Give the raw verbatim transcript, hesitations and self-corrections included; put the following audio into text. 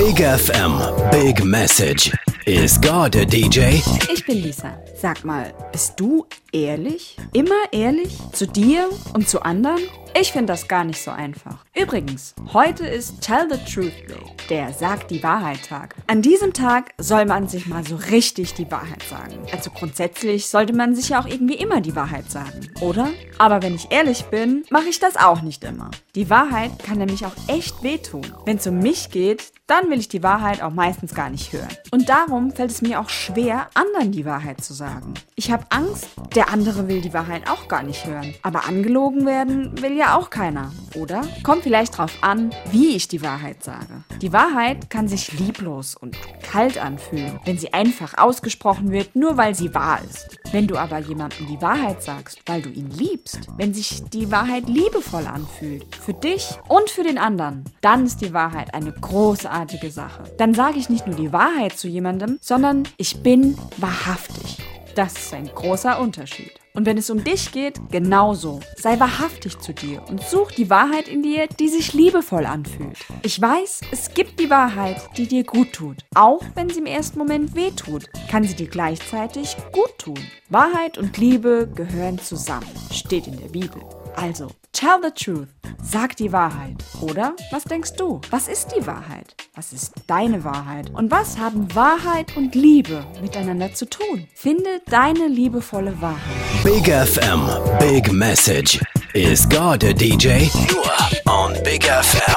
Big F M, Big Message. Is God a D J? Ich bin Lisa. Sag mal, bist du ehrlich? Immer ehrlich? Zu dir und zu anderen? Ich finde das gar nicht so einfach. Übrigens, heute ist Tell the Truth Day, der Sag die Wahrheit Tag. An diesem Tag soll man sich mal so richtig die Wahrheit sagen. Also grundsätzlich sollte man sich ja auch irgendwie immer die Wahrheit sagen, oder? Aber wenn ich ehrlich bin, mache ich das auch nicht immer. Die Wahrheit kann nämlich auch echt wehtun. Wenn es um mich geht, dann will ich die Wahrheit auch meistens gar nicht hören. Und darum fällt es mir auch schwer, anderen die Wahrheit zu sagen. Ich habe Angst, der andere will die Wahrheit auch gar nicht hören. Aber angelogen werden will ja auch keiner, oder? Kommt vielleicht drauf an, wie ich die Wahrheit sage. Die Wahrheit kann sich lieblos und kalt anfühlen, wenn sie einfach ausgesprochen wird, nur weil sie wahr ist. Wenn du aber jemandem die Wahrheit sagst, weil du ihn liebst, wenn sich die Wahrheit liebevoll anfühlt, für dich und für den anderen, dann ist die Wahrheit eine großartige Sache. Dann sage ich nicht nur die Wahrheit zu jemandem, sondern ich bin wahrhaftig. Das ist ein großer Unterschied. Und wenn es um dich geht, genauso. Sei wahrhaftig zu dir und such die Wahrheit in dir, die sich liebevoll anfühlt. Ich weiß, es gibt die Wahrheit, die dir gut tut. Auch wenn sie im ersten Moment weh tut, kann sie dir gleichzeitig gut tun. Wahrheit und Liebe gehören zusammen, steht in der Bibel. Also, tell the truth. Sag die Wahrheit. Oder? Was denkst du? Was ist die Wahrheit? Was ist deine Wahrheit? Und was haben Wahrheit und Liebe miteinander zu tun? Finde deine liebevolle Wahrheit. Big F M, Big Message. Is God a D J? Nur on Big F M.